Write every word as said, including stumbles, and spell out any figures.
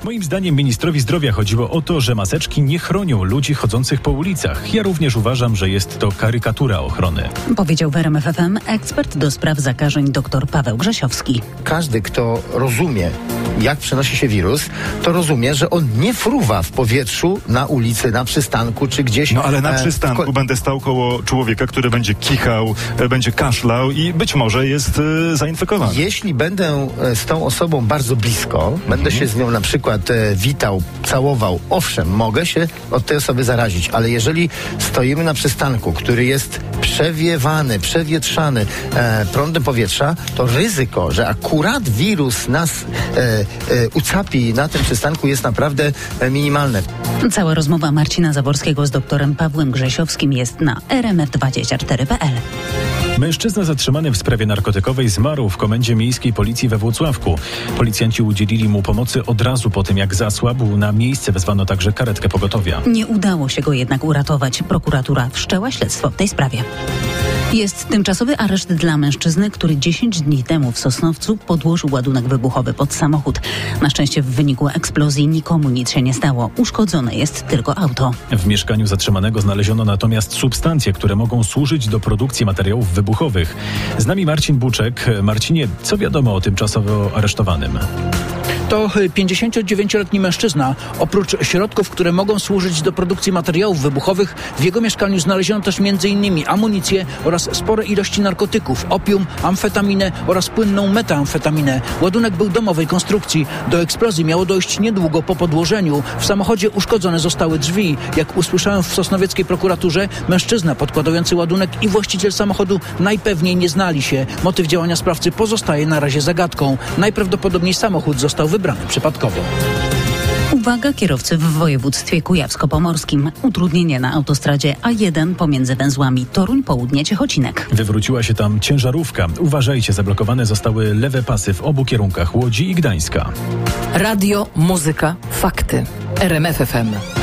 Moim zdaniem ministrowi zdrowia chodziło o to, że maseczki nie chronią ludzi chodzących po ulicach. Ja również uważam, że jest to karykatura ochrony. Powiedział w R M F F M ekspert do spraw zakażeń dr Paweł Grzesiowski. Każdy, kto rozumie, jak przenosi się wirus, to rozumie, że on nie fruwa w powietrzu na ulicy, na przystanku czy gdzieś. No ale na e, przystanku ko- będę stał koło człowieka, który będzie kichał, e, będzie kaszlał i być może jest e, zainfekowany. Jeśli będę e, z tą osobą bardzo blisko, mhm. będę się z nią na przykład e, witał, całował, owszem, mogę się od tej osoby zarazić, ale jeżeli stoimy na przystanku, który jest przewiewany, przewietrzany e, prądem powietrza, to ryzyko, że akurat wirus nas e, e, ucapi na tym przystanku jest naprawdę e, minimalne. Cała rozmowa Marcina Zaborskiego z doktorem Pawłem Grzesiowskim jest na r m f dwadzieścia cztery kropka p l. Mężczyzna zatrzymany w sprawie narkotykowej zmarł w Komendzie Miejskiej Policji we Włocławku. Policjanci udzielili mu pomocy od razu po tym, jak zasłabł. Na miejsce wezwano także karetkę pogotowia. Nie udało się go jednak uratować. Prokuratura wszczęła śledztwo w tej sprawie. Jest tymczasowy areszt dla mężczyzny, który dziesięć dni temu w Sosnowcu podłożył ładunek wybuchowy pod samochód. Na szczęście w wyniku eksplozji nikomu nic się nie stało. Uszkodzone jest tylko auto. W mieszkaniu zatrzymanego znaleziono natomiast substancje, które mogą służyć do produkcji materiałów wybuchowych. Z nami Marcin Buczek. Marcinie, co wiadomo o tymczasowo aresztowanym? To pięćdziesięciodziewięcioletni mężczyzna. Oprócz środków, które mogą służyć do produkcji materiałów wybuchowych, w jego mieszkaniu znaleziono też między innymi amunicję oraz spore ilości narkotyków, opium, amfetaminę oraz płynną metamfetaminę. Ładunek był domowej konstrukcji. Do eksplozji miało dojść niedługo po podłożeniu. W samochodzie uszkodzone zostały drzwi. Jak usłyszałem w sosnowieckiej prokuraturze, mężczyzna podkładający ładunek i właściciel samochodu najpewniej nie znali się. Motyw działania sprawcy pozostaje na razie zagadką. Najprawdopodobniej samochód został wybrany przypadkowo. Uwaga kierowcy w województwie kujawsko-pomorskim. Utrudnienie na autostradzie A jeden pomiędzy węzłami Toruń Południe Ciechocinek. Wywróciła się tam ciężarówka. Uważajcie, zablokowane zostały lewe pasy w obu kierunkach Łodzi i Gdańska. Radio, muzyka, fakty. R M F F M.